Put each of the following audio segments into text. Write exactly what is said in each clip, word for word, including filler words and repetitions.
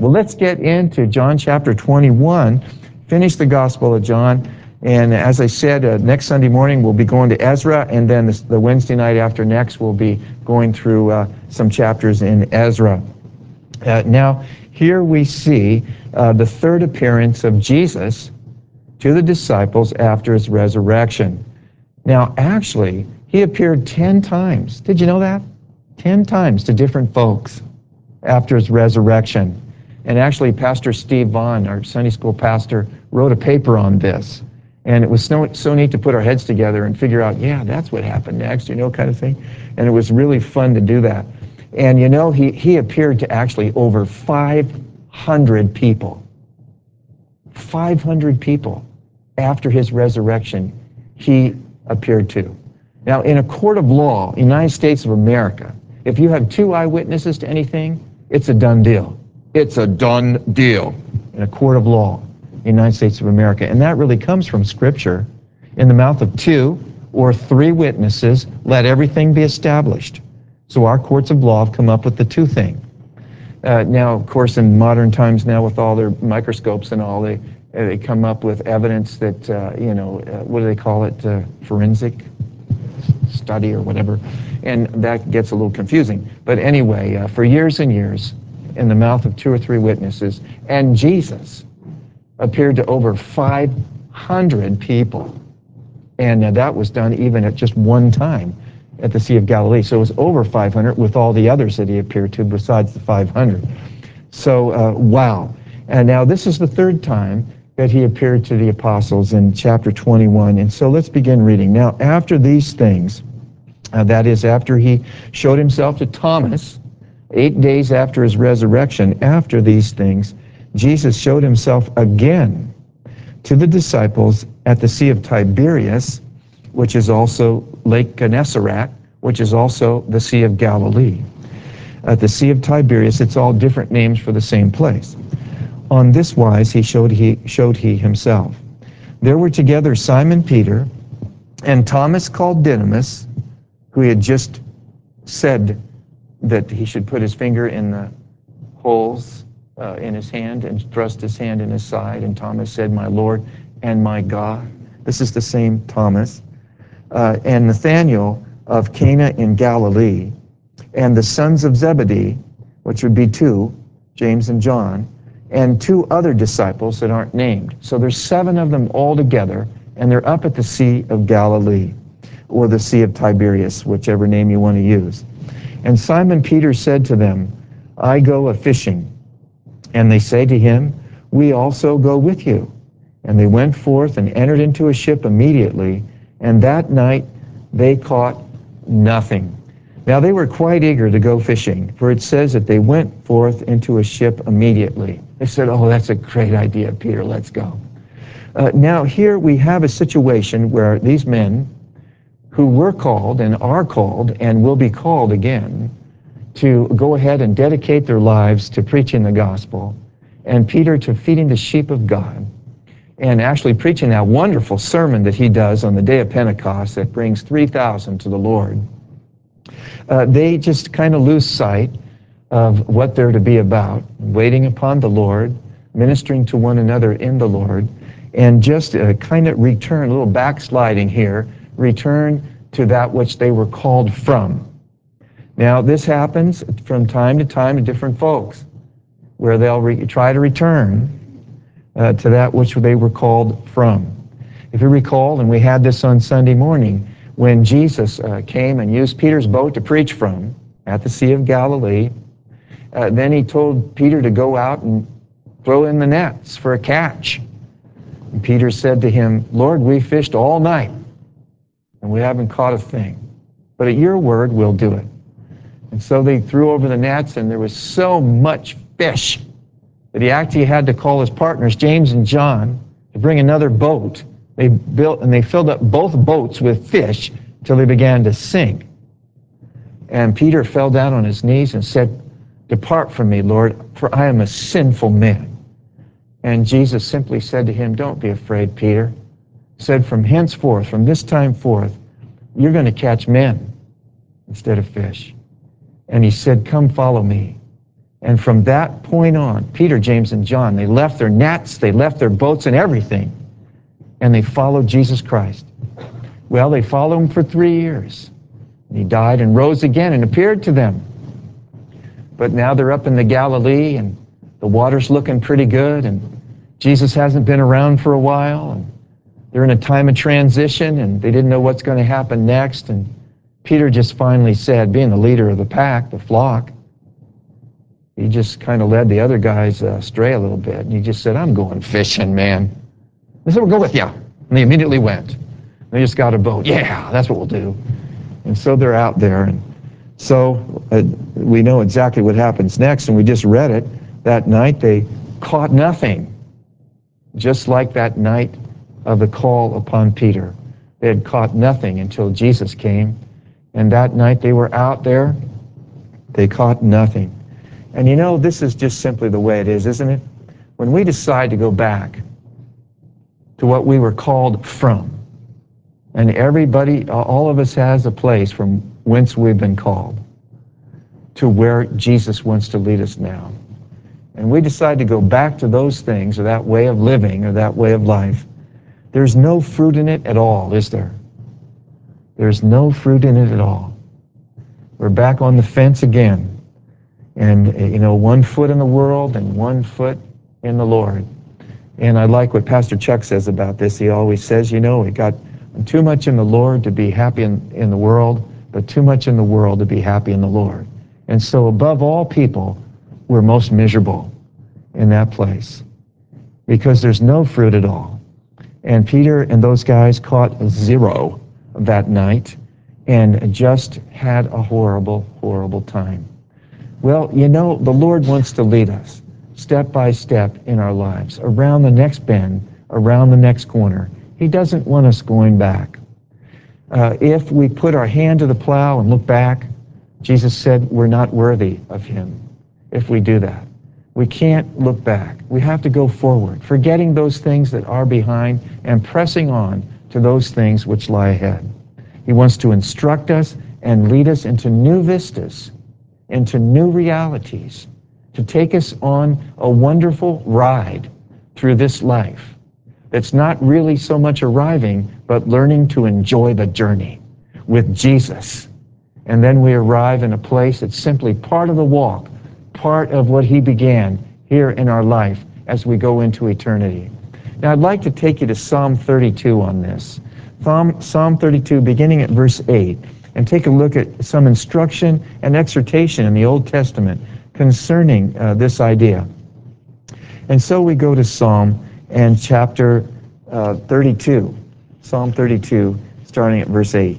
well, let's get into John chapter twenty-one, finish the Gospel of John. And as I said, uh, next Sunday morning we'll be going to Ezra, and then the, the Wednesday night after next we'll be going through uh, some chapters in Ezra. Uh, now, here we see uh, the third appearance of Jesus to the disciples after his resurrection. Now, actually, he appeared ten times. Did you know that? Ten times to different folks after his resurrection. And actually, Pastor Steve Vaughn, our Sunday school pastor, wrote a paper on this. And it was so, so neat to put our heads together and figure out, yeah, that's what happened next, you know, kind of thing. And it was really fun to do that. And, you know, he, he appeared to actually over five hundred people. five hundred people after his resurrection, he appeared to. Now, in a court of law, United States of America, if you have two eyewitnesses to anything, it's a done deal. It's a done deal in a court of law. United States of America. And that really comes from Scripture. In the mouth of two or three witnesses, let everything be established. So our courts of law have come up with the two thing. Uh, now, of course, in modern times now with all their microscopes and all, they, they come up with evidence that, uh, you know, uh, what do they call it, uh, forensic study or whatever. And that gets a little confusing. But anyway, uh, for years and years, in the mouth of two or three witnesses, and Jesus appeared to over five hundred people. And uh, that was done even at just one time at the Sea of Galilee. So it was over five hundred with all the others that he appeared to besides the five hundred. So, uh, wow. And now this is the third time that he appeared to the apostles in chapter twenty-one. And so let's begin reading. Now, after these things, uh, that is, after he showed himself to Thomas, eight days after his resurrection, after these things, Jesus showed himself again to the disciples at the Sea of Tiberias, which is also Lake Gennesaret, which is also the Sea of Galilee. At the Sea of Tiberias, it's all different names for the same place. On this wise he showed he showed he himself. There were together Simon Peter and Thomas called Didymus, who he had just said that he should put his finger in the holes Uh, in his hand and thrust his hand in his side. And Thomas said, "My Lord and my God." This is the same Thomas. Uh, and Nathanael of Cana in Galilee, and the sons of Zebedee, which would be two, James and John, and two other disciples that aren't named. So there's seven of them all together, and they're up at the Sea of Galilee, or the Sea of Tiberias, whichever name you want to use. And Simon Peter said to them, "I go a-fishing." And they say to him, "We also go with you." And they went forth and entered into a ship immediately, and that night they caught nothing. Now they were quite eager to go fishing, for it says that they went forth into a ship immediately. They said, "Oh, that's a great idea, Peter, let's go." Uh, now here we have a situation where these men who were called and are called and will be called again to go ahead and dedicate their lives to preaching the gospel, and Peter to feeding the sheep of God, and actually preaching that wonderful sermon that he does on the day of Pentecost that brings three thousand to the Lord. Uh, they just kind of lose sight of what they're to be about, waiting upon the Lord, ministering to one another in the Lord, and just uh, kind of return, a little backsliding here, return to that which they were called from. Now, this happens from time to time to different folks, where they'll re- try to return uh, to that which they were called from. If you recall, and we had this on Sunday morning, when Jesus uh, came and used Peter's boat to preach from at the Sea of Galilee, uh, then he told Peter to go out and throw in the nets for a catch. And Peter said to him, "Lord, we fished all night, and we haven't caught a thing. But at your word, we'll do it." And so they threw over the nets, and there was so much fish that he actually had to call his partners, James and John, to bring another boat. They built and they filled up both boats with fish till they began to sink. And Peter fell down on his knees and said, "Depart from me, Lord, for I am a sinful man." And Jesus simply said to him, "Don't be afraid, Peter." He said, "From henceforth, from this time forth, you're going to catch men instead of fish." And he said, "Come follow me." And from that point on, Peter, James, and John, they left their nets, they left their boats and everything, and they followed Jesus Christ. Well, they followed him for three years. He died and rose again and appeared to them. But now they're up in the Galilee, and the water's looking pretty good, and Jesus hasn't been around for a while, and they're in a time of transition, and they didn't know what's going to happen next. And Peter just finally said, being the leader of the pack, the flock, he just kind of led the other guys astray a little bit. And he just said, I'm going fishing, man. They said, we'll go with you. And they immediately went. They just got a boat. Yeah, that's what we'll do. And so they're out there. And so uh, we know exactly what happens next, and we just read it. That night they caught nothing, just like that night of the call upon Peter. They had caught nothing until Jesus came, and that night they were out there. They caught nothing. And you know, this is just simply the way it is, isn't it? When we decide to go back to what we were called from, and everybody, all of us has a place from whence we've been called to where Jesus wants to lead us now. And we decide to go back to those things, or that way of living, or that way of life. There's no fruit in it at all, is there? There's no fruit in it at all. We're back on the fence again. And, you know, one foot in the world and one foot in the Lord. And I like what Pastor Chuck says about this. He always says, you know, we got too much in the Lord to be happy in, in the world, but too much in the world to be happy in the Lord. And so above all people, we're most miserable in that place because there's no fruit at all. And Peter and those guys caught zero that night and just had a horrible, horrible time. Well, you know, the Lord wants to lead us step by step in our lives, around the next bend, around the next corner. He doesn't want us going back. Uh, if we put our hand to the plow and look back, Jesus said we're not worthy of him if we do that. We can't look back. We have to go forward, forgetting those things that are behind and pressing on to those things which lie ahead. He wants to instruct us and lead us into new vistas, into new realities, to take us on a wonderful ride through this life. It's not really so much arriving, but learning to enjoy the journey with Jesus. And then we arrive in a place that's simply part of the walk, part of what he began here in our life as we go into eternity. Now, I'd like to take you to Psalm thirty-two on this. Psalm, Psalm thirty-two, beginning at verse eight, and take a look at some instruction and exhortation in the Old Testament concerning uh, this idea. And so we go to Psalm and chapter uh, thirty-two, Psalm thirty-two, starting at verse eight.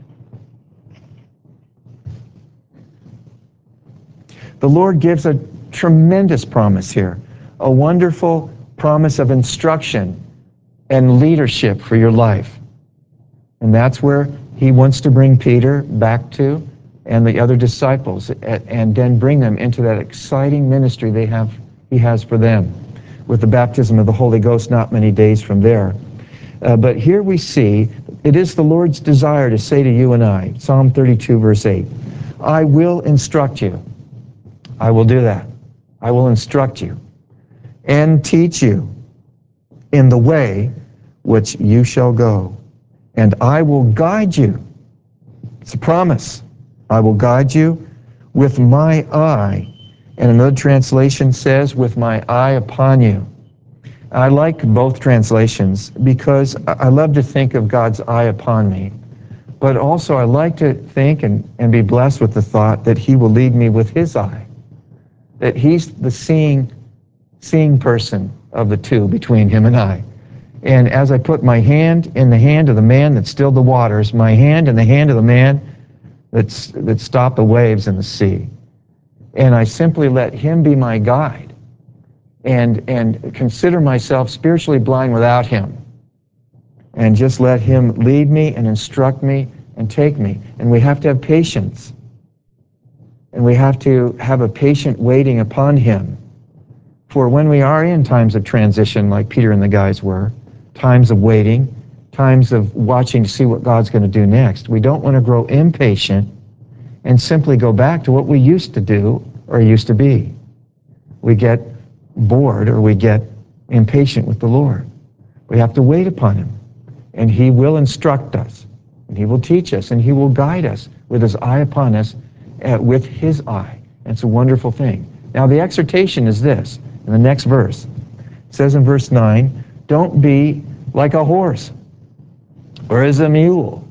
The Lord gives a tremendous promise here, a wonderful promise of instruction and leadership for your life. And that's where he wants to bring Peter back to and the other disciples, and then bring them into that exciting ministry they have, he has for them, with the baptism of the Holy Ghost not many days from there. Uh, but here we see it is the Lord's desire to say to you and I, Psalm thirty-two, verse eight, I will instruct you. I will do that. I will instruct you and teach you in the way which you shall go, and I will guide you. It's a promise. I will guide you with my eye. And another translation says, with my eye upon you. I like both translations because I love to think of God's eye upon me. But also I like to think and, and be blessed with the thought that he will lead me with his eye. That he's the seeing, seeing person of the two between him and I. And as I put my hand in the hand of the man that stilled the waters, my hand in the hand of the man that's, that stopped the waves in the sea, and I simply let him be my guide and, and consider myself spiritually blind without him, and just let him lead me and instruct me and take me. And we have to have patience. And we have to have a patient waiting upon him. For when we are in times of transition, like Peter and the guys were, times of waiting, times of watching to see what God's going to do next, we don't want to grow impatient and simply go back to what we used to do or used to be. we get bored or we get impatient with the Lord. We have to wait upon him, and he will instruct us, and he will teach us, and he will guide us with his eye upon us, uh, with his eye. And it's a wonderful thing. Now the exhortation is this, in the next verse. It says in verse nine, don't be like a horse or as a mule,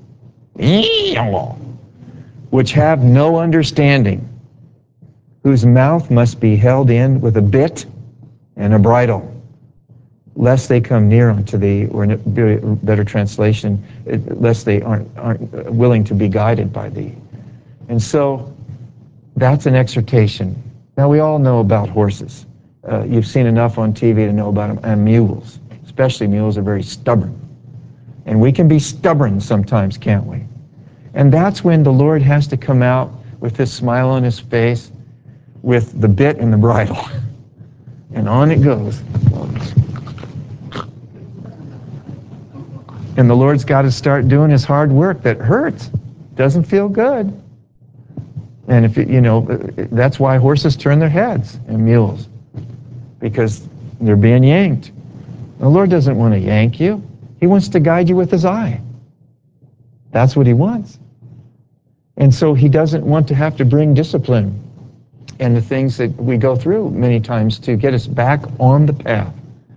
which have no understanding, whose mouth must be held in with a bit and a bridle, lest they come near unto thee, or in a better translation, lest they aren't, aren't willing to be guided by thee. And so that's an exhortation. Now we all know about horses. Uh, you've seen enough on T V to know about them, and mules. Especially mules are very stubborn. And we can be stubborn sometimes, can't we? And that's when the Lord has to come out with this smile on his face, with the bit and the bridle. And on it goes. And the Lord's got to start doing his hard work that hurts, doesn't feel good. And if it, you know, that's why horses turn their heads, and mules, because they're being yanked. The Lord doesn't want to yank you. He wants to guide you with his eye. That's what he wants. And so he doesn't want to have to bring discipline and the things that we go through many times to get us back on the path.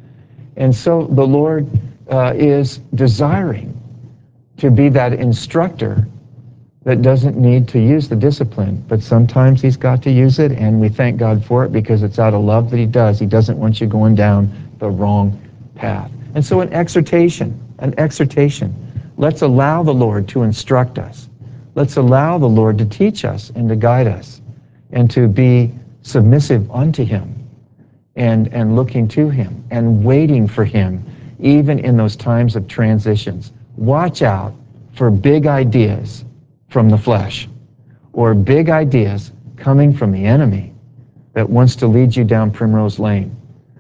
And so the Lord uh, is desiring to be that instructor that doesn't need to use the discipline, but sometimes he's got to use it, and we thank God for it because it's out of love that he does. He doesn't want you going down the wrong path. And so an exhortation, an exhortation. Let's allow the Lord to instruct us. Let's allow the Lord to teach us and to guide us and to be submissive unto him and, and looking to him and waiting for him, even in those times of transitions. Watch out for big ideas from the flesh, or big ideas coming from the enemy that wants to lead you down primrose lane.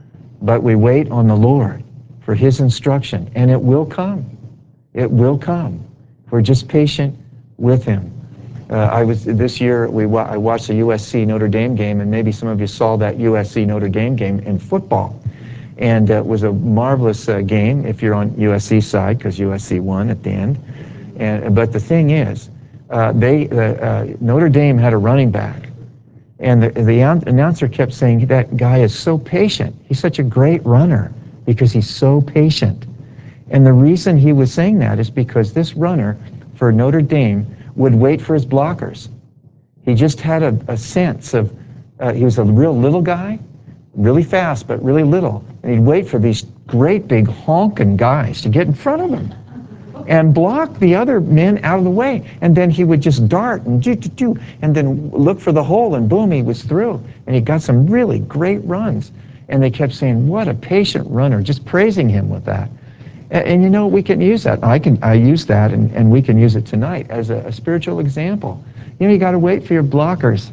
But we wait on the Lord for his instruction, and it will come. It will come. We're just patient with him. Uh, I was this year. We wa I watched the U S C Notre Dame game, and maybe some of you saw that U S C Notre Dame game in football, and uh, it was a marvelous uh, game if you're on U S C side, because U S C won at the end. And but the thing is, Uh, they, uh, uh, Notre Dame had a running back, and the, the announcer kept saying, that guy is so patient. He's such a great runner because he's so patient. And the reason he was saying that is because this runner for Notre Dame would wait for his blockers. He just had a, a sense of, uh, he was a real little guy, really fast, but really little. And he'd wait for these great big honking guys to get in front of him and block the other men out of the way. And then he would just dart and do, do, do, and then look for the hole, and boom, he was through. And he got some really great runs. And they kept saying, what a patient runner, just praising him with that. And, and you know, we can use that. I can I use that, and, and we can use it tonight as a, a spiritual example. You know, you got to wait for your blockers.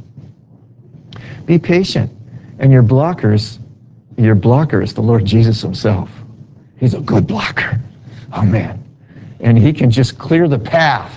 Be patient. And your blockers, your blocker is the Lord Jesus himself. He's a good blocker. Oh, man. And he can just clear the path.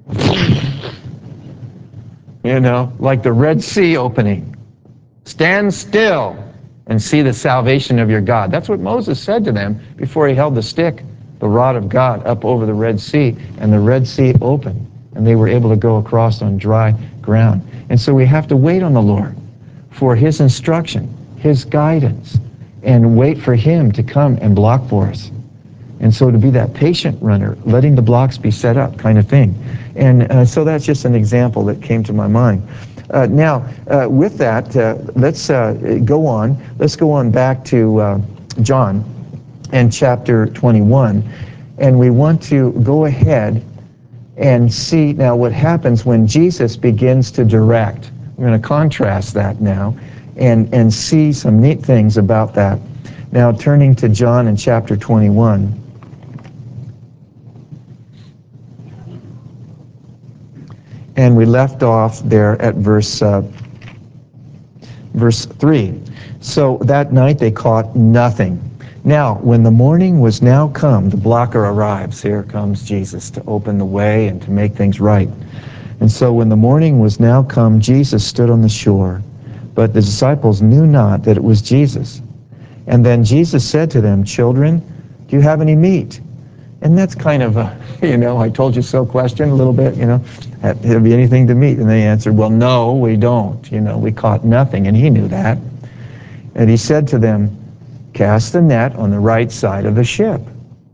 You know, like the Red Sea opening. Stand still and see the salvation of your God. That's what Moses said to them before he held the stick, the rod of God, up over the Red Sea, and the Red Sea opened, and they were able to go across on dry ground. And so we have to wait on the Lord for his instruction, his guidance, and wait for him to come and block for us. And so to be that patient runner, letting the blocks be set up kind of thing. And uh, so that's just an example that came to my mind. Uh, now, uh, with that, uh, let's uh, go on. Let's go on back to uh, John and chapter twenty-one. And we want to go ahead and see now what happens when Jesus begins to direct. We're going to contrast that now and, and see some neat things about that. Now, turning to John in chapter twenty-one. And we left off there at verse uh, verse three. So that night they caught nothing. Now, when the morning was now come, the blocker arrives. Here comes Jesus to open the way and to make things right. And so when the morning was now come, Jesus stood on the shore. But the disciples knew not that it was Jesus. And then Jesus said to them, "Children, do you have any meat?" And that's kind of a, you know, I told you so question a little bit, you know, have you anything to meat? And they answered, "Well, no, we don't. You know, we caught nothing." And he knew that. And he said to them, "Cast the net on the right side of the ship,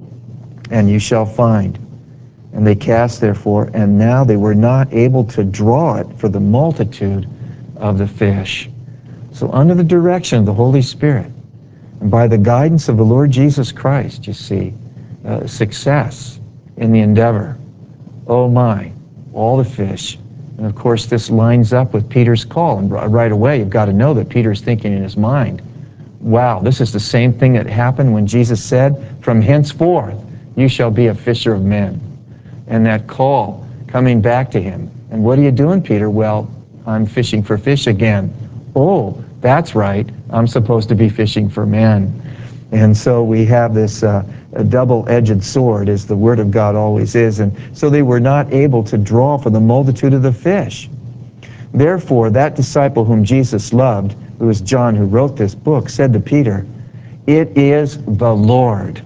and you shall find." And they cast, therefore, and now they were not able to draw it for the multitude of the fish. So under the direction of the Holy Spirit, and by the guidance of the Lord Jesus Christ, you see, uh, success in the endeavor. Oh my, all the fish. And of course, this lines up with Peter's call. And right away, you've got to know that Peter's thinking in his mind, wow, this is the same thing that happened when Jesus said, "From henceforth, you shall be a fisher of men." And that call coming back to him. And what are you doing, Peter? "Well, I'm fishing for fish again." "Oh, that's right. I'm supposed to be fishing for men." And so we have this uh, a double-edged sword, as the Word of God always is. And so they were not able to draw for the multitude of the fish. Therefore, that disciple whom Jesus loved, it was John who wrote this book, said to Peter, "It is the Lord."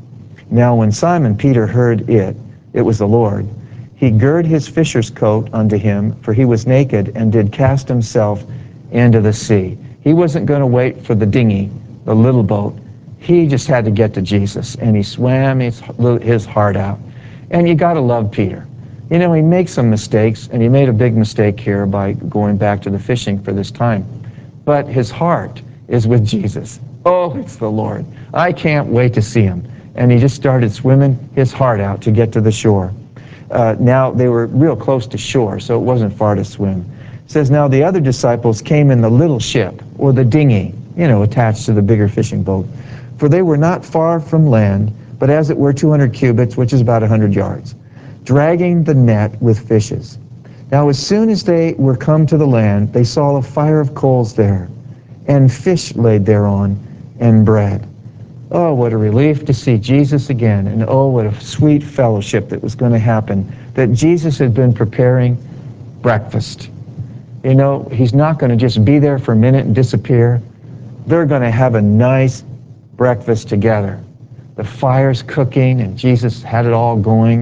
Now when Simon Peter heard it, it was the Lord, he girded his fisher's coat unto him, for he was naked, and did cast himself into the sea. He wasn't going to wait for the dinghy, the little boat. He just had to get to Jesus, and he swam his, his heart out. And you got to love Peter. You know, he makes some mistakes, and he made a big mistake here by going back to the fishing for this time. But his heart is with Jesus. Oh, it's the Lord. I can't wait to see him. And he just started swimming his heart out to get to the shore. Uh, now, they were real close to shore, so it wasn't far to swim. It says, "Now the other disciples came in the little ship," or the dinghy, you know, attached to the bigger fishing boat. "For they were not far from land, but as it were two hundred cubits, which is about one hundred yards, dragging the net with fishes. Now as soon as they were come to the land, they saw a fire of coals there, and fish laid thereon, and bread." Oh, what a relief to see Jesus again. And oh, what a sweet fellowship that was going to happen. That Jesus had been preparing breakfast. You know, he's not going to just be there for a minute and disappear. They're going to have a nice breakfast together. The fire's cooking, and Jesus had it all going.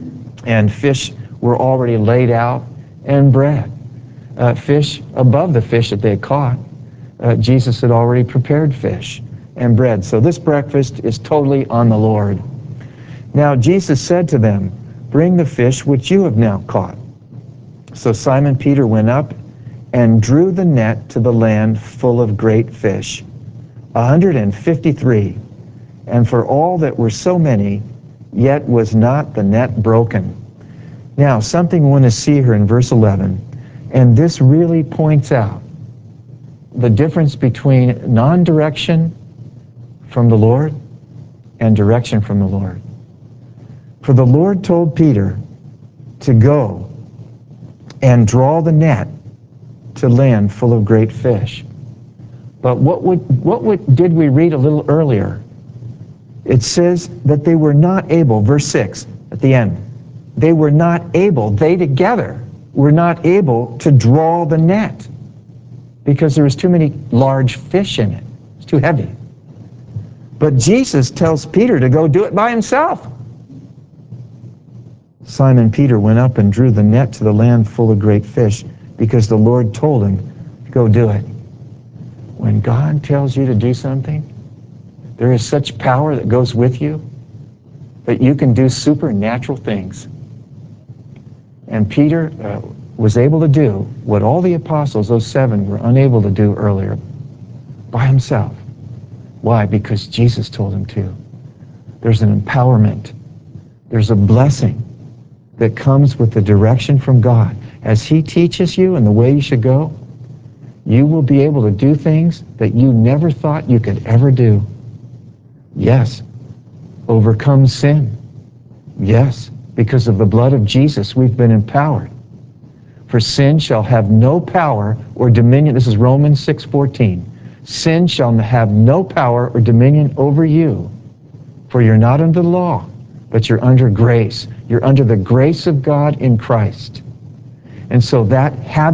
And fish were already laid out, and bread. Uh, fish above the fish that they had caught. Uh, Jesus had already prepared fish and bread. So this breakfast is totally on the Lord. Now Jesus said to them, "Bring the fish which you have now caught." So Simon Peter went up and drew the net to the land full of great fish, a hundred and fifty-three. And for all that were so many, yet was not the net broken. Now something we want to see here in verse eleven, and this really points out the difference between non-direction from the Lord and direction from the Lord. For the Lord told Peter to go and draw the net to land full of great fish. But what would, what would, did we read a little earlier? It says that they were not able, verse six at the end, they were not able, they together were not able to draw the net because there was too many large fish in it. It's too heavy. But Jesus tells Peter to go do it by himself. Simon Peter went up and drew the net to the land full of great fish because the Lord told him, "Go do it." When God tells you to do something, there is such power that goes with you that you can do supernatural things. And Peter uh, was able to do what all the apostles, those seven, were unable to do earlier by himself. Why? Because Jesus told him to. There's an empowerment. There's a blessing that comes with the direction from God. As he teaches you and the way you should go, you will be able to do things that you never thought you could ever do. Yes, overcome sin. Yes, because of the blood of Jesus, we've been empowered. For sin shall have no power or dominion. This is Romans six fourteen. Sin shall have no power or dominion over you, for you're not under the law, but you're under grace. You're under the grace of God in Christ. And so that habit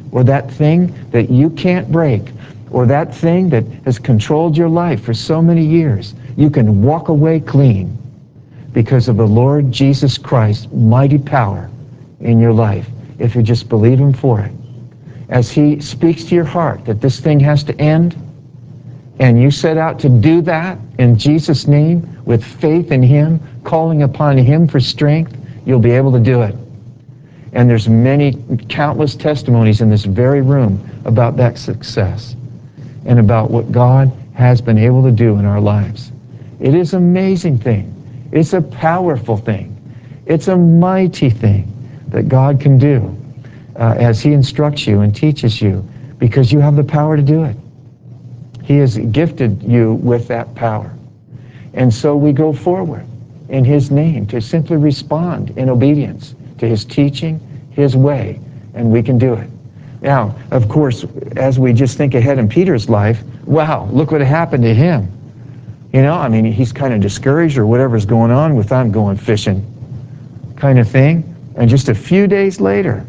or that thing that you can't break, or that thing that has controlled your life for so many years, you can walk away clean because of the Lord Jesus Christ's mighty power in your life, if you just believe him for it. As he speaks to your heart that this thing has to end, and you set out to do that in Jesus' name with faith in him, calling upon him for strength, you'll be able to do it. And there's many, countless testimonies in this very room about that success and about what God has been able to do in our lives. It is an amazing thing. It's a powerful thing. It's a mighty thing that God can do uh, as he instructs you and teaches you, because you have the power to do it. He has gifted you with that power. And so we go forward in his name to simply respond in obedience to his teaching, his way, and we can do it. Now, of course, as we just think ahead in Peter's life, wow, look what happened to him. You know, I mean, he's kind of discouraged or whatever's going on with, I'm going fishing kind of thing. And just a few days later,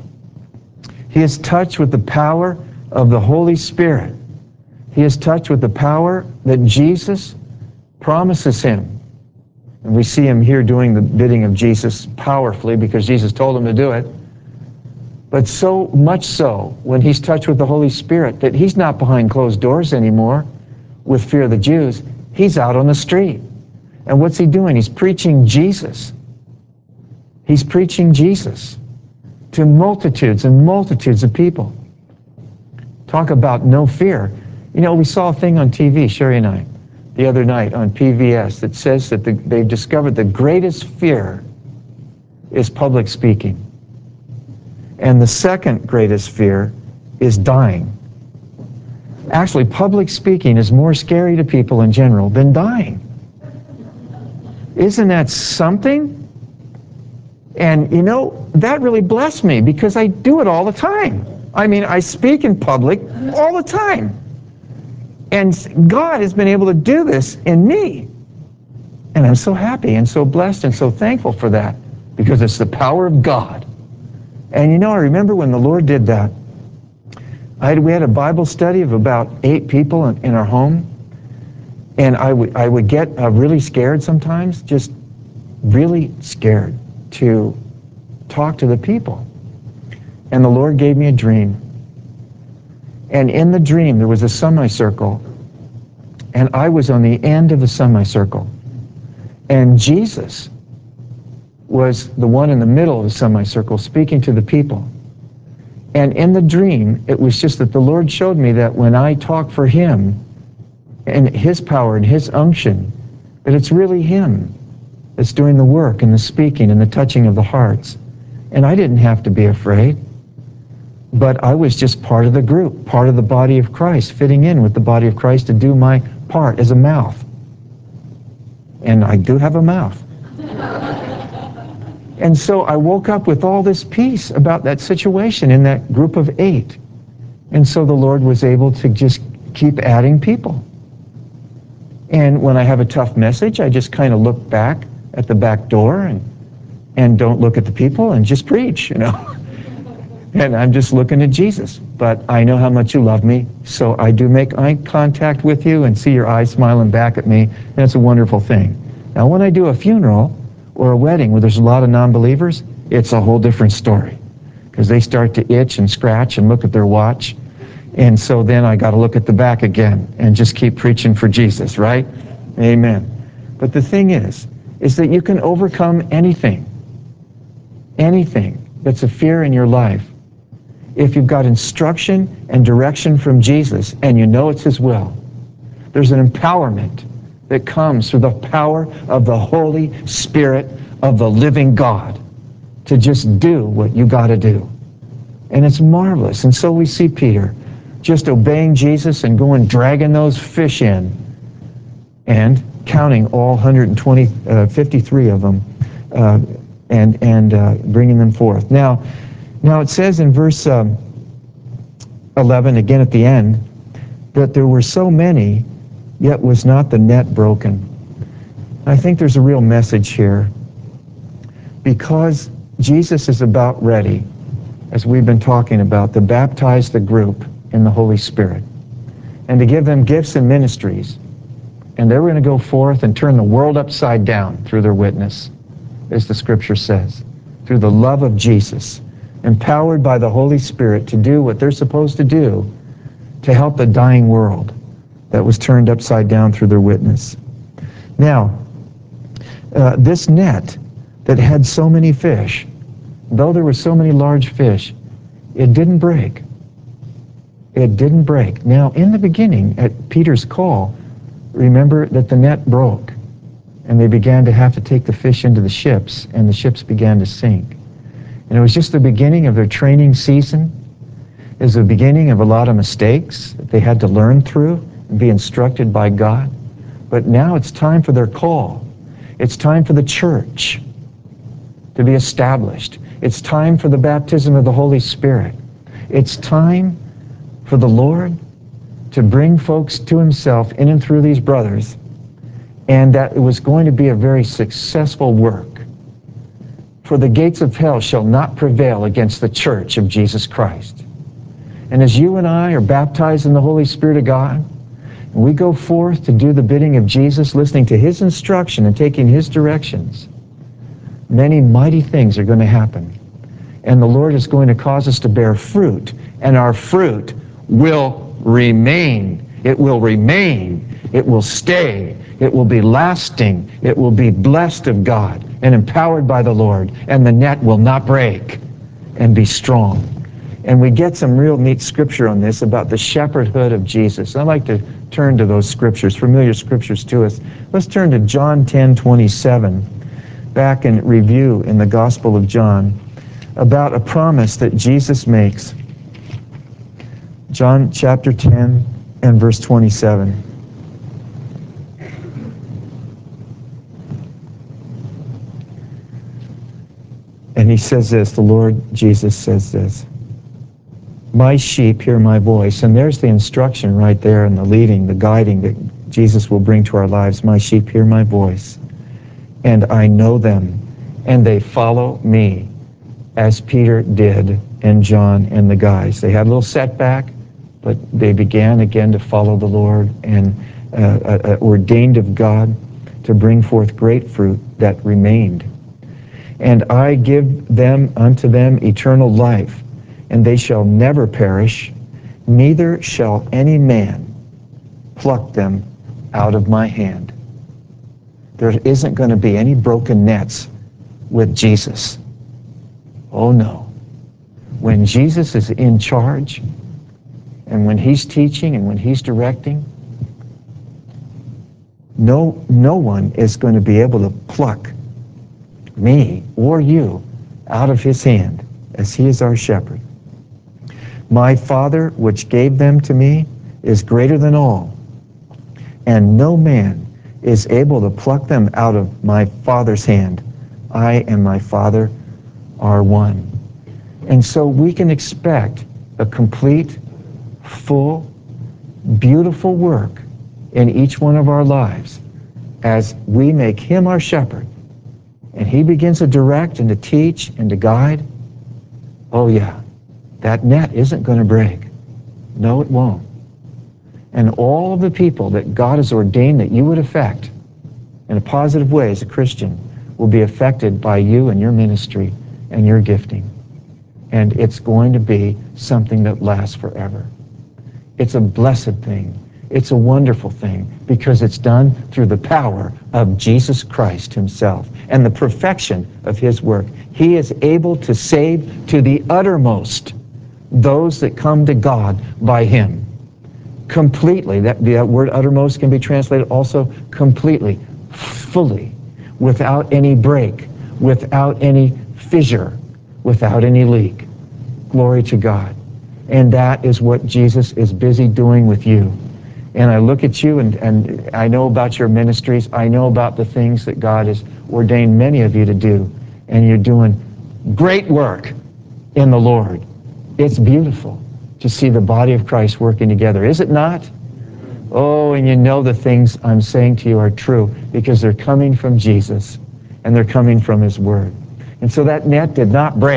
he is touched with the power of the Holy Spirit. He is touched with the power that Jesus promises him. And we see him here doing the bidding of Jesus powerfully because Jesus told him to do it. But so much so, when he's touched with the Holy Spirit, that he's not behind closed doors anymore with fear of the Jews. He's out on the street. And what's he doing? He's preaching Jesus. He's preaching Jesus to multitudes and multitudes of people. Talk about no fear. You know, we saw a thing on T V, Sherry and I, the other night on P V S that says that the, they've discovered the greatest fear is public speaking. And the second greatest fear is dying. Actually, public speaking is more scary to people in general than dying. Isn't that something? And, you know, that really blessed me because I do it all the time. I mean, I speak in public all the time. And God has been able to do this in me. And I'm so happy and so blessed and so thankful for that because it's the power of God. And, you know, I remember when the Lord did that, I had, we had a Bible study of about eight people in, in our home. And I would, I would get uh, really scared sometimes, just really scared to talk to the people. And the Lord gave me a dream. And in the dream, there was a semicircle. And I was on the end of the semicircle. And Jesus was the one in the middle of the semicircle speaking to the people. And in the dream, it was just that the Lord showed me that when I talk for him and his power and his unction, that it's really him that's doing the work and the speaking and the touching of the hearts. And I didn't have to be afraid. But I was just part of the group, part of the body of Christ, fitting in with the body of Christ to do my part as a mouth. And I do have a mouth. And so I woke up with all this peace about that situation in that group of eight. And so the Lord was able to just keep adding people. And when I have a tough message, I just kind of look back at the back door and, and don't look at the people and just preach, you know. And I'm just looking at Jesus. But I know how much you love me, so I do make eye contact with you and see your eyes smiling back at me. That's a wonderful thing. Now, when I do a funeral or a wedding where there's a lot of non-believers, it's a whole different story. Because they start to itch and scratch and look at their watch. And so then I got to look at the back again and just keep preaching for Jesus, right? Amen. But the thing is, is that you can overcome anything, anything that's a fear in your life, if you've got instruction and direction from Jesus and you know it's his will. There's an empowerment that comes through the power of the Holy Spirit of the living God to just do what you got to do. And it's marvelous. And so we see Peter just obeying Jesus and going dragging those fish in and counting all one hundred twenty, uh, fifty-three of them uh, and, and uh, bringing them forth. Now, now it says in verse um, eleven, again at the end, that there were so many, yet was not the net broken. I think there's a real message here. Because Jesus is about ready as we've been talking about, to baptize the group in the Holy Spirit and to give them gifts and ministries. And they're going to go forth and turn the world upside down through their witness, as the Scripture says, through the love of Jesus, empowered by the Holy Spirit to do what they're supposed to do to help a dying world that was turned upside down through their witness. Now, uh, this net that had so many fish, though there were so many large fish, it didn't break. It didn't break. Now, in the beginning, at Peter's call, remember that the net broke, and they began to have to take the fish into the ships, and the ships began to sink. And it was just the beginning of their training season. It was the beginning of a lot of mistakes that they had to learn through and be instructed by God. But now it's time for their call. It's time for the church to be established. It's time for the baptism of the Holy Spirit. It's time for the Lord to bring folks to himself in and through these brothers, and that it was going to be a very successful work. For the gates of hell shall not prevail against the church of Jesus Christ. And as you and I are baptized in the Holy Spirit of God, and we go forth to do the bidding of Jesus, listening to his instruction and taking his directions, many mighty things are going to happen. And the Lord is going to cause us to bear fruit, and our fruit will remain. It will remain. It will stay. It will be lasting. It will be blessed of God and empowered by the Lord, and the net will not break and be strong. And we get some real neat scripture on this about the shepherdhood of Jesus. I'd like to turn to those scriptures, familiar scriptures to us. Let's turn to John ten twenty-seven, back and review in the Gospel of John about a promise that Jesus makes. John chapter ten and verse twenty-seven. And he says this, the Lord Jesus says this, "My sheep hear my voice." And there's the instruction right there, and the leading, the guiding that Jesus will bring to our lives. "My sheep hear my voice, and I know them, and they follow me," as Peter did and John and the guys. They had a little setback, but they began again to follow the Lord, and uh, uh, ordained of God to bring forth great fruit that remained. "And I give them unto them eternal life, and they shall never perish, neither shall any man pluck them out of my hand." There isn't going to be any broken nets with Jesus. Oh no. When Jesus is in charge, and when he's teaching and when he's directing, no, no one is going to be able to pluck me or you out of his hand, as he is our shepherd. "My Father, which gave them to me, is greater than all, and no man is able to pluck them out of my Father's hand. I and my Father are one." And so we can expect a complete, full, beautiful work in each one of our lives as we make him our shepherd, and he begins to direct and to teach and to guide. Oh yeah, that net isn't going to break. No, it won't. And all of the people that God has ordained that you would affect in a positive way as a Christian will be affected by you and your ministry and your gifting. And it's going to be something that lasts forever. It's a blessed thing. It's a wonderful thing, because it's done through the power of Jesus Christ himself and the perfection of his work. He is able to save to the uttermost those that come to God by him. Completely. That, that word uttermost can be translated also completely, fully, without any break, without any fissure, without any leak. Glory to God. And that is what Jesus is busy doing with you. And I look at you, and, and I know about your ministries. I know about the things that God has ordained many of you to do. And you're doing great work in the Lord. It's beautiful to see the body of Christ working together, is it not? Oh, and you know the things I'm saying to you are true, because they're coming from Jesus, and they're coming from his word. And so that net did not break.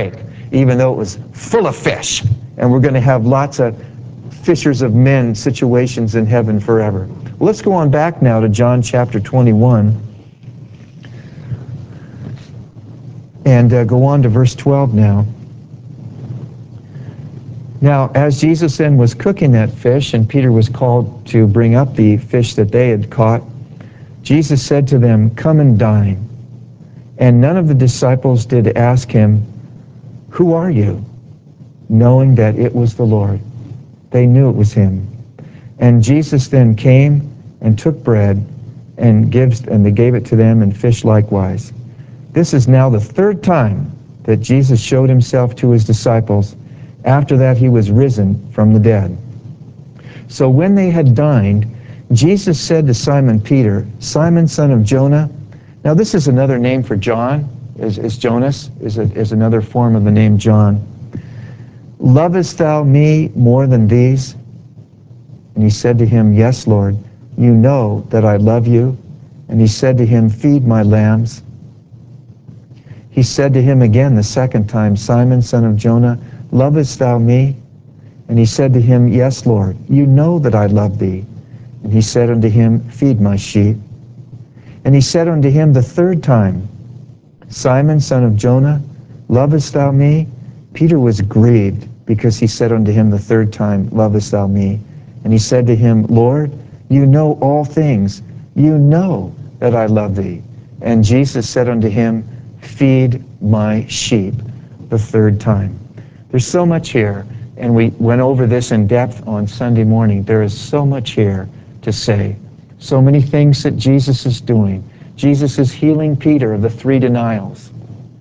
even though it was full of fish. And we're going to have lots of fishers of men situations in heaven forever. Well, let's go on back now to John chapter twenty-one. And uh, go on to verse twelve now. Now, as Jesus then was cooking that fish, and Peter was called to bring up the fish that they had caught, Jesus said to them, "Come and dine." And none of the disciples did ask him, "Who are you?" knowing that it was the Lord. They knew it was him. And Jesus then came and took bread and gives, and they gave it to them, and fish likewise. This is now the third time that Jesus showed himself to his disciples after that he was risen from the dead. So when they had dined, Jesus said to Simon Peter, "Simon, son of Jonah." Now this is another name for John, is, is Jonas, is, a, is another form of the name John. "Lovest thou me more than these?" And he said to him, "Yes, Lord, you know that I love you." And he said to him, "Feed my lambs." He said to him again the second time, "Simon, son of Jonah, lovest thou me?" And he said to him, "Yes, Lord, you know that I love thee." And he said unto him, "Feed my sheep." And he said unto him the third time, "Simon, son of Jonah, lovest thou me?" Peter was grieved because he said unto him the third time, "Lovest thou me?" And he said to him, "Lord, you know all things. You know that I love thee." And Jesus said unto him, "Feed my sheep," the third time. There's so much here, and we went over this in depth on Sunday morning. There is so much here to say. So many things that Jesus is doing. Jesus is healing Peter of the three denials.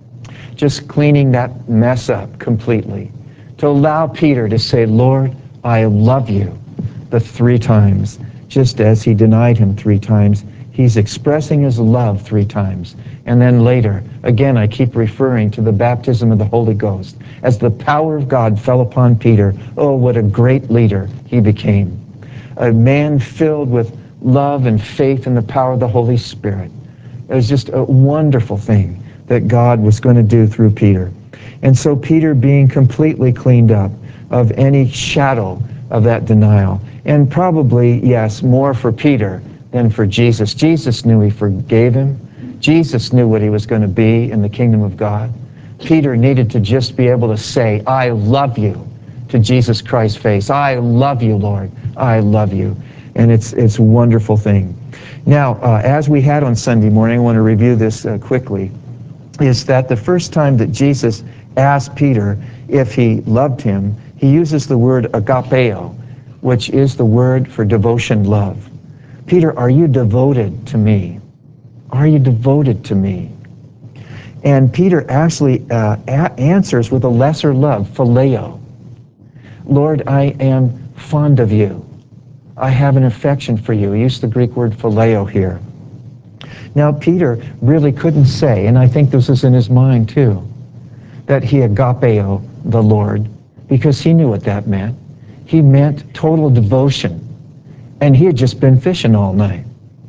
Just cleaning that mess up completely. To allow Peter to say, "Lord, I love you," the three times. Just as he denied him three times, he's expressing his love three times. And then later, again, I keep referring to the baptism of the Holy Ghost. As the power of God fell upon Peter, oh, what a great leader he became. A man filled with love and faith in the power of the Holy Spirit. It was just a wonderful thing that God was going to do through Peter. And so Peter being completely cleaned up of any shadow of that denial. And probably, yes, more for Peter than for Jesus. Jesus knew he forgave him. Jesus knew what he was going to be in the kingdom of God. Peter needed to just be able to say, "I love you," to Jesus Christ's face. "I love you, Lord. I love you." And it's it's a wonderful thing. Now, uh, as we had on Sunday morning, I want to review this uh, quickly, is that the first time that Jesus asked Peter if he loved him, he uses the word agapeo, which is the word for devotion, love. "Peter, are you devoted to me? Are you devoted to me?" And Peter actually uh, a- answers with a lesser love, phileo. "Lord, I am fond of you. I have an affection for you." He used the Greek word phileo here. Now, Peter really couldn't say, and I think this is in his mind too, that he agapeo the Lord, because he knew what that meant. He meant total devotion. And he had just been fishing all night.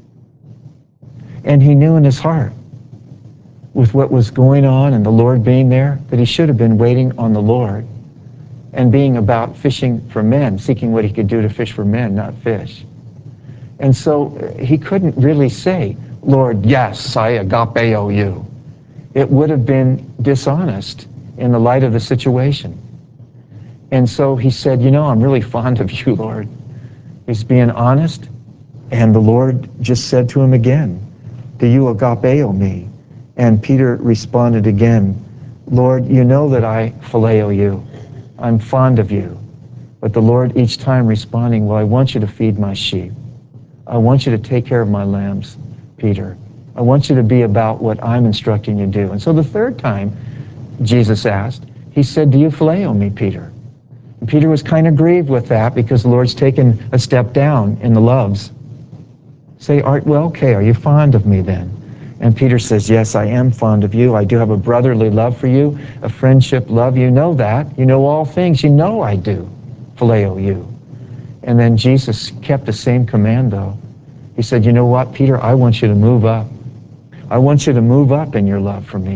And he knew in his heart, with what was going on and the Lord being there, that he should have been waiting on the Lord and being about fishing for men, seeking what he could do to fish for men, not fish. And so he couldn't really say, "Lord, yes, I agapeo you." It would have been dishonest in the light of the situation. And so he said, "You know, I'm really fond of you, Lord." He's being honest, and the Lord just said to him again, "Do you agapeo me?" And Peter responded again, "Lord, you know that I phileo you. I'm fond of you." But the Lord each time responding, "Well, I want you to feed my sheep. I want you to take care of my lambs, Peter. I want you to be about what I'm instructing you to do." And so the third time Jesus asked, he said, "Do you phileo me, Peter?" And Peter was kind of grieved with that because the Lord's taken a step down in the loves. Say, "Art, well, okay, are you fond of me then?" And Peter says, "Yes, I am fond of you. I do have a brotherly love for you, a friendship love. You know that. You know all things. You know I do phileo you." And then Jesus kept the same command, though. He said, "You know what, Peter? I want you to move up. I want you to move up in your love for me,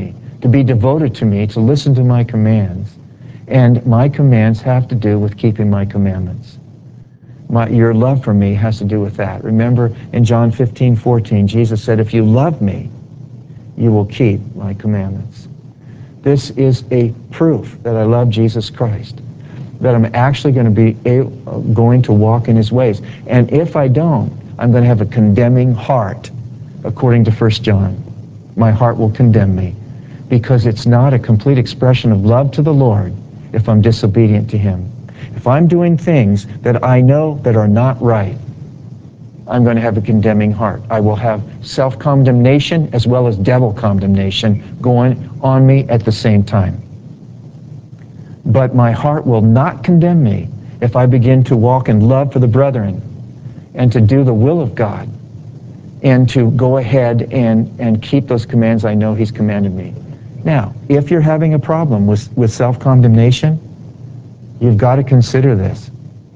to be devoted to me, to listen to my commands. And my commands have to do with keeping my commandments. My, your love for me has to do with that. Remember in John fifteen fourteen, Jesus said, if you love me, you will keep my commandments. This is a proof that I love Jesus Christ, that I'm actually going to be able, going to walk in his ways. And if I don't, I'm going to have a condemning heart, according to First John. My heart will condemn me, because it's not a complete expression of love to the Lord if I'm disobedient to him. If I'm doing things that I know that are not right, I'm going to have a condemning heart. I will have self-condemnation as well as devil condemnation going on me at the same time. But my heart will not condemn me if I begin to walk in love for the brethren and to do the will of God and to go ahead and, and keep those commands I know he's commanded me. Now, if you're having a problem with, with self-condemnation, you've got to consider this.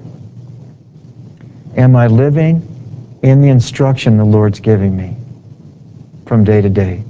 Am I living in the instruction the Lord's giving me from day to day?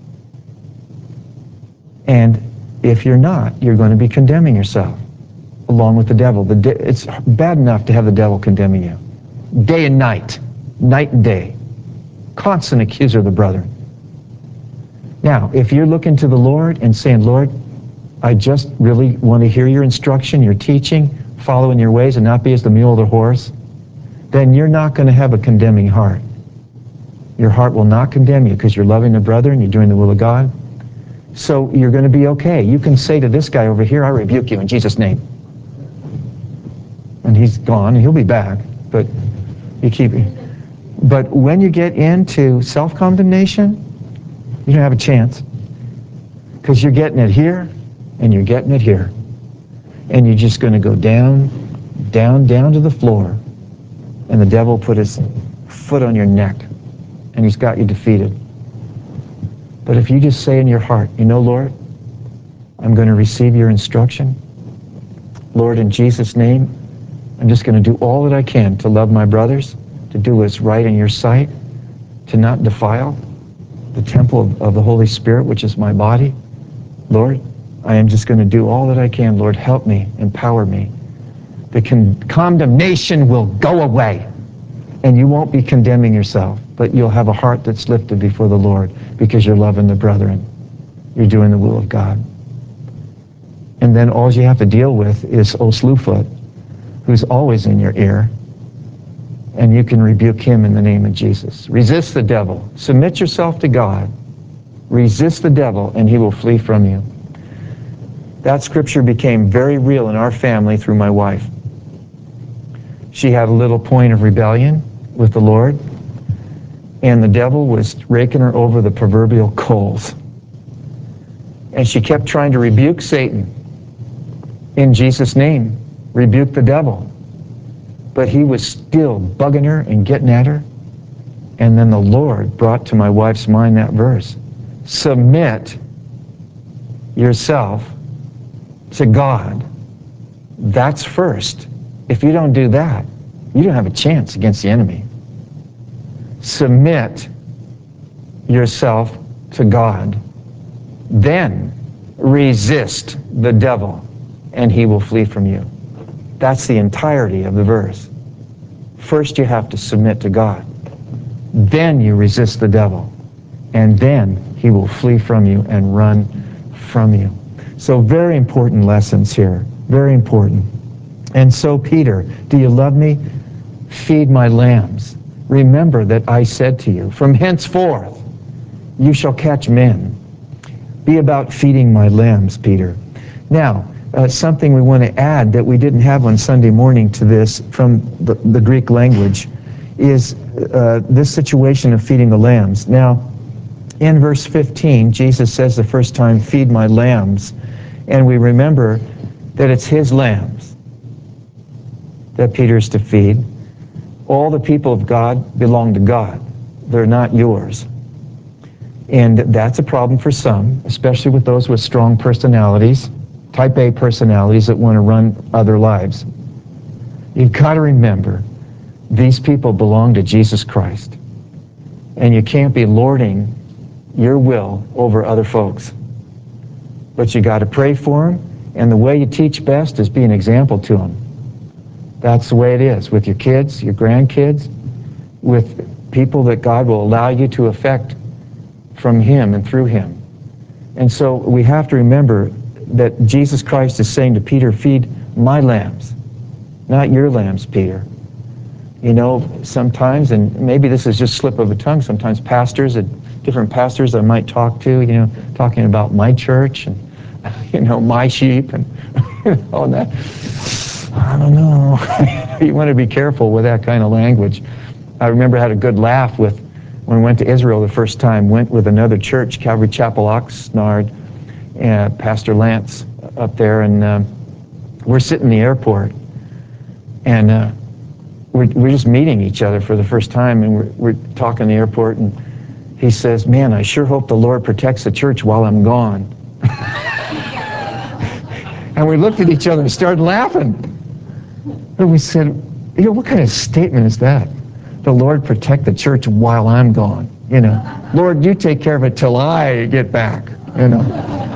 And if you're not, you're going to be condemning yourself along with the devil. The de- it's bad enough to have the devil condemning you. Day and night, night and day. Constant accuser of the brethren. Now, if you're looking to the Lord and saying, Lord, I just really want to hear your instruction, your teaching, follow in your ways and not be as the mule or the horse, then you're not going to have a condemning heart. Your heart will not condemn you because you're loving the brethren, you're doing the will of God. So you're going to be okay. You can say to this guy over here, I rebuke you in Jesus' name. And he's gone, and he'll be back, but you keep it. But when you get into self-condemnation, you don't have a chance, because you're getting it here and you're getting it here. And you're just going to go down, down, down to the floor, and the devil put his foot on your neck, and he's got you defeated. But if you just say in your heart, you know, Lord, I'm going to receive your instruction. Lord, in Jesus' name, I'm just going to do all that I can to love my brothers, to do what's right in your sight, to not defile the temple of, of the Holy Spirit, which is my body. Lord, I am just going to do all that I can. Lord, help me, empower me. The con- condemnation will go away, and you won't be condemning yourself, but you'll have a heart that's lifted before the Lord because you're loving the brethren. You're doing the will of God. And then all you have to deal with is old Slewfoot, who's always in your ear, and you can rebuke him in the name of Jesus. Resist the devil. Submit yourself to God. Resist the devil, and he will flee from you. That scripture became very real in our family through my wife. She had a little point of rebellion with the Lord, and the devil was raking her over the proverbial coals. And she kept trying to rebuke Satan. In Jesus' name, rebuke the devil. But he was still bugging her and getting at her. And then the Lord brought to my wife's mind that verse. Submit yourself to God. That's first. If you don't do that, you don't have a chance against the enemy. Submit yourself to God. Then resist the devil, and he will flee from you. That's the entirety of the verse. First you have to submit to God. Then you resist the devil. And then he will flee from you and run from you. So very important lessons here. Very important. And so Peter, do you love me? Feed my lambs. Remember that I said to you, from henceforth you shall catch men. Be about feeding my lambs, Peter. Now, Uh, something we want to add that we didn't have on Sunday morning to this from the, the Greek language is uh, this situation of feeding the lambs. Now, in verse fifteen, Jesus says the first time, feed my lambs. And we remember that it's his lambs that Peter's to feed. All the people of God belong to God. They're not yours. And that's a problem for some, especially with those with strong personalities. Type A personalities that want to run other lives. You've got to remember, these people belong to Jesus Christ. And you can't be lording your will over other folks. but you got to pray for them, and the way you teach best is be an example to them. That's the way it is with your kids, your grandkids, with people that God will allow you to affect from Him and through Him. And so we have to remember that Jesus Christ is saying to Peter, feed my lambs, not your lambs, Peter. You know, sometimes, and maybe this is just slip of the tongue, sometimes pastors, different pastors I might talk to, you know, talking about my church and, you know, my sheep and, you know, and that. I don't know. You want to be careful with that kind of language. I remember I had a good laugh with, when we went to Israel the first time, went with another church, Calvary Chapel Oxnard, and Pastor Lance up there, and uh, we're sitting in the airport, and uh, we're, we're just meeting each other for the first time, and we're, we're talking in the airport, and he says, man, I sure hope the Lord protects the church while I'm gone. And we looked at each other and started laughing. And we said, you know, what kind of statement is that? The Lord protect the church while I'm gone. You know, Lord, you take care of it till I get back. You know.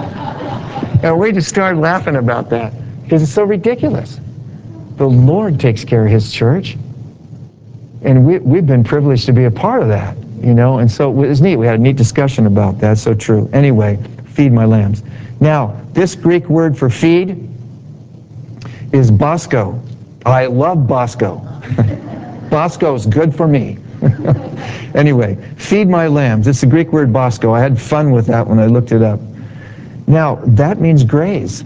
And we just started laughing about that because it's so ridiculous. The Lord takes care of His church. And we, we've been privileged to be a part of that, you know. And so it was neat. We had a neat discussion about that. So true. Anyway, feed my lambs. Now, this Greek word for feed is Bosco. I love Bosco. Bosco is good for me. Anyway, feed my lambs. It's the Greek word Bosco. I had fun with that when I looked it up. Now, that means graze.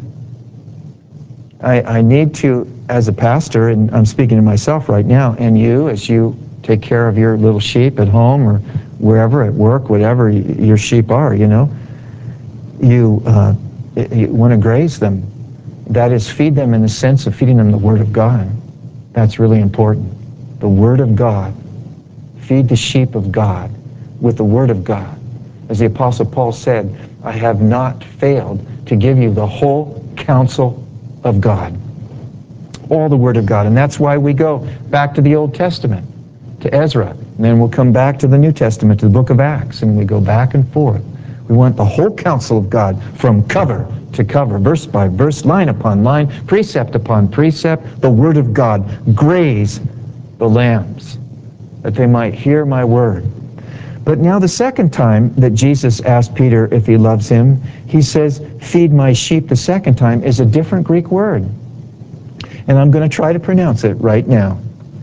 I, I need to, as a pastor, and I'm speaking to myself right now, and you, as you take care of your little sheep at home or wherever, at work, whatever your sheep are, you know, you, uh, you want to graze them. That is, feed them in the sense of feeding them the Word of God. That's really important. The Word of God. Feed the sheep of God with the Word of God. As the Apostle Paul said, I have not failed to give you the whole counsel of God. All the Word of God. And that's why we go back to the Old Testament, to Ezra. And then we'll come back to the New Testament, to the book of Acts. And we go back and forth. We want the whole counsel of God from cover to cover, verse by verse, line upon line, precept upon precept, the Word of God. Graze the lambs, that they might hear my word. But now the second time that Jesus asked Peter if he loves him, he says, feed my sheep the second time, is a different Greek word. And I'm going to try to pronounce it right now.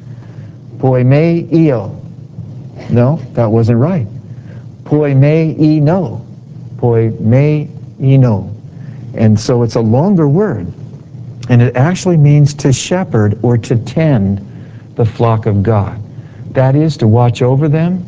Poimeio. No, that wasn't right. Poimeino. Poimeino. And so it's a longer word. And it actually means to shepherd or to tend the flock of God. That is, to watch over them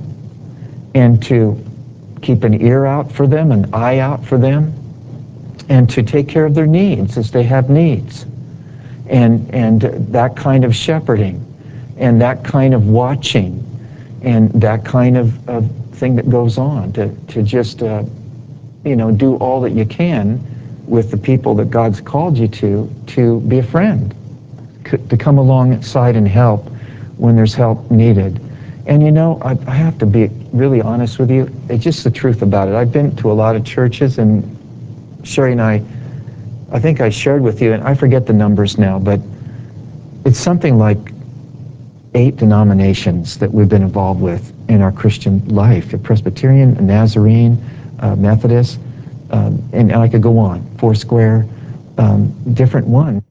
and to keep an ear out for them, an eye out for them, and to take care of their needs as they have needs. And, and that kind of shepherding and that kind of watching and that kind of, of thing that goes on, to, to just, uh, you know, do all that you can with the people that God's called you to, to be a friend, to come alongside and help when there's help needed. And you know, I, I have to be really honest with you. It's just the truth about it. I've been to a lot of churches, and Sherry and I, I think I shared with you, and I forget the numbers now, but it's something like eight denominations that we've been involved with in our Christian life. A Presbyterian, a Nazarene, uh, Methodist, um, and, and I could go on, Foursquare, um, different ones.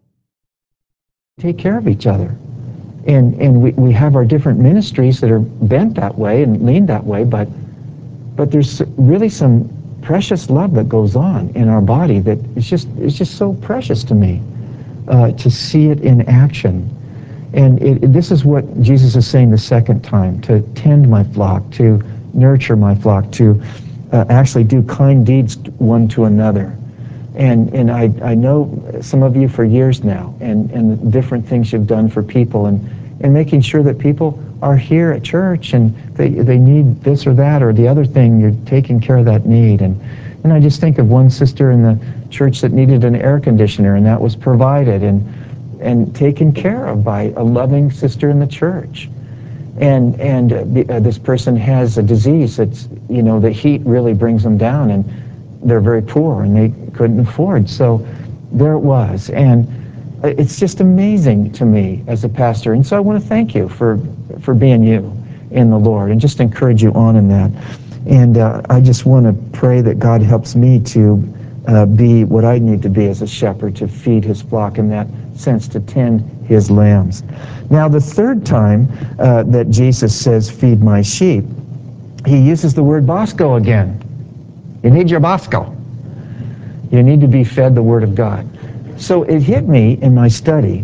Take care of each other. And, and we, we have our different ministries that are bent that way and lean that way, but, but there's really some precious love that goes on in our body that is just, it's just so precious to me uh, to see it in action. And it, it, this is what Jesus is saying the second time, to tend my flock, to nurture my flock, to uh, actually do kind deeds one to another. And and I, I know some of you for years now, and, and the different things you've done for people, and, and making sure that people are here at church and they, they need this or that or the other thing, you're taking care of that need. And, and I just think of one sister in the church that needed an air conditioner, and that was provided and, and taken care of by a loving sister in the church. And, and uh, the, uh, this person has a disease that's, you know, the heat really brings them down, and they're very poor and they couldn't afford. So there it was. And it's just amazing to me as a pastor. And so I want to thank you for, for being you in the Lord and just encourage you on in that. And uh, I just want to pray that God helps me to uh, be what I need to be as a shepherd, to feed his flock, in that sense, to tend his lambs. Now, the third time uh, that Jesus says, feed my sheep, he uses the word Bosco again. You need your Bosco. You need to be fed the Word of God. So it hit me in my study.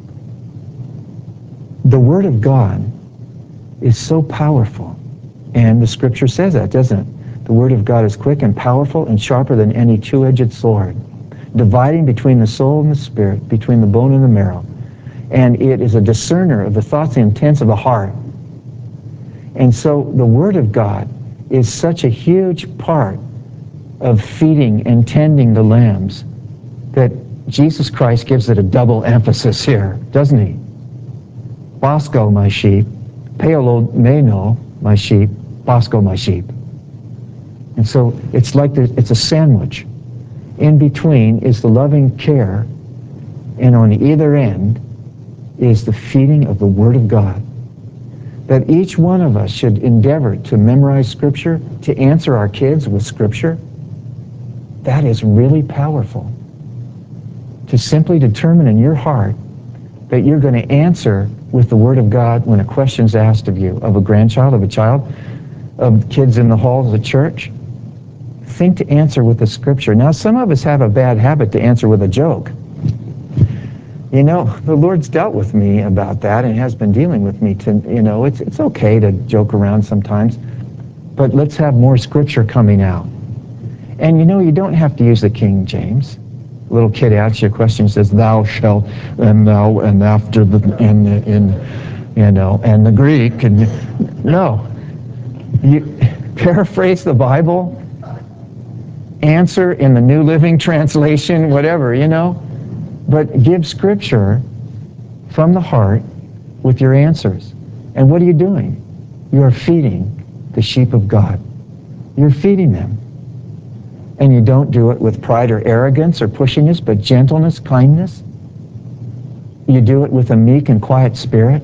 The Word of God is so powerful. And the Scripture says that, doesn't it? The Word of God is quick and powerful and sharper than any two-edged sword, dividing between the soul and the spirit, between the bone and the marrow. And it is a discerner of the thoughts and intents of the heart. And so the Word of God is such a huge part of feeding and tending the lambs that Jesus Christ gives it a double emphasis here, doesn't he? Bosco, my sheep. Paolo meno, my sheep. Bosco, my sheep. And so it's like the, it's a sandwich. In between is the loving care, and on either end is the feeding of the Word of God. That each one of us should endeavor to memorize Scripture, to answer our kids with Scripture. That is really powerful. To simply determine in your heart that you're going to answer with the Word of God when a question's asked of you, of a grandchild, of a child, of kids in the halls of the church. Think to answer with the Scripture. Now, some of us have a bad habit to answer with a joke. You know, the Lord's dealt with me about that and has been dealing with me to, you know, it's, it's okay to joke around sometimes, but let's have more Scripture coming out. And you know, you don't have to use the King James. A little kid asks you a question, says, thou shalt, and thou, and after the, and in, you know, and the Greek, and no. You paraphrase the Bible, answer in the New Living Translation, whatever, you know, but give Scripture from the heart with your answers. And what are you doing? You are feeding the sheep of God. You're feeding them. And you don't do it with pride or arrogance or pushiness, but gentleness, kindness. You do it with a meek and quiet spirit.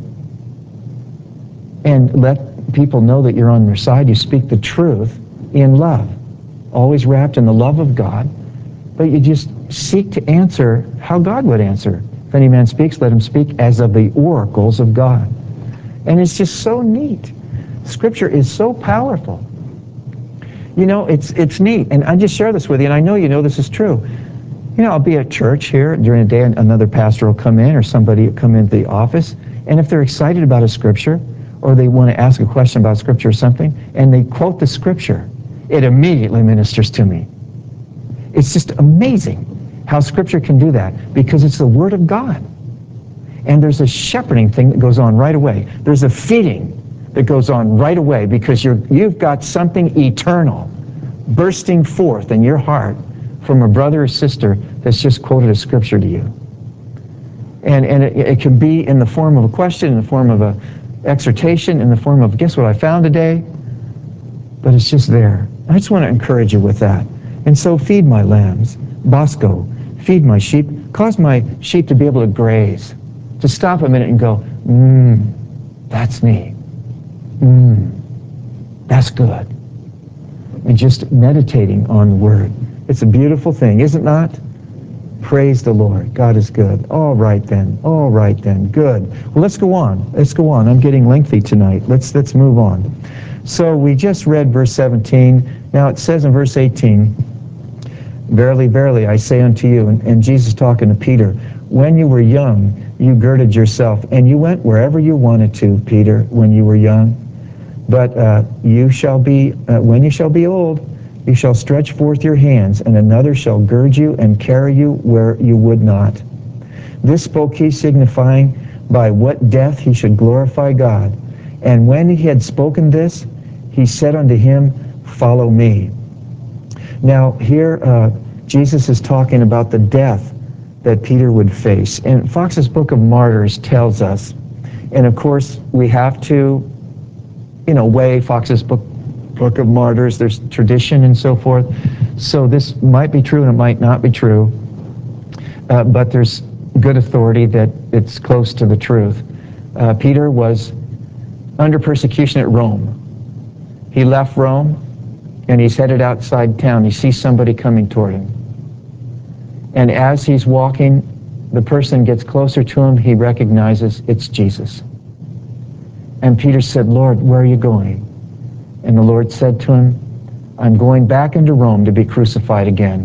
And let people know that you're on their side. You speak the truth in love, always wrapped in the love of God. But you just seek to answer how God would answer. If any man speaks, let him speak as of the oracles of God. And it's just so neat. Scripture is so powerful. You know, it's it's neat, and I just share this with you, and I know you know this is true. You know, I'll be at church here during the day, and another pastor will come in, or somebody will come into the office, and if they're excited about a Scripture, or they want to ask a question about Scripture or something, and they quote the Scripture, it immediately ministers to me. It's just amazing how Scripture can do that, because it's the Word of God. And there's a shepherding thing that goes on right away. There's a feeding that goes on right away, because you're, you've got something eternal bursting forth in your heart from a brother or sister that's just quoted a Scripture to you. And, and it, it can be in the form of a question, in the form of an exhortation, in the form of, guess what I found today? But it's just there. I just want to encourage you with that. And so feed my lambs. Bosco, feed my sheep. Cause my sheep to be able to graze. To stop a minute and go, mmm, that's me. Mmm, that's good. And just meditating on the Word. It's a beautiful thing, is it not? Praise the Lord. God is good. All right then. All right then. Good. Well, let's go on. Let's go on. I'm getting lengthy tonight. Let's let's move on. So we just read verse seventeen. Now it says in verse eighteen, verily, verily, I say unto you, and, and Jesus talking to Peter, when you were young, you girded yourself, and you went wherever you wanted to, Peter, when you were young. But uh, you shall be, uh, when you shall be old, you shall stretch forth your hands, and another shall gird you and carry you where you would not. This spoke he, signifying by what death he should glorify God. And when he had spoken this, he said unto him, follow me. Now here uh, Jesus is talking about the death that Peter would face. And Fox's Book of Martyrs tells us, and of course we have to, in a way, Fox's Book Book of Martyrs. There's tradition and so forth. So this might be true and it might not be true, uh, but there's good authority that it's close to the truth. Uh, Peter was under persecution at Rome. He left Rome and he's headed outside town. He sees somebody coming toward him. And as he's walking, the person gets closer to him. He recognizes it's Jesus. And Peter said, "Lord, where are you going?" And the Lord said to him, "I'm going back into Rome to be crucified again."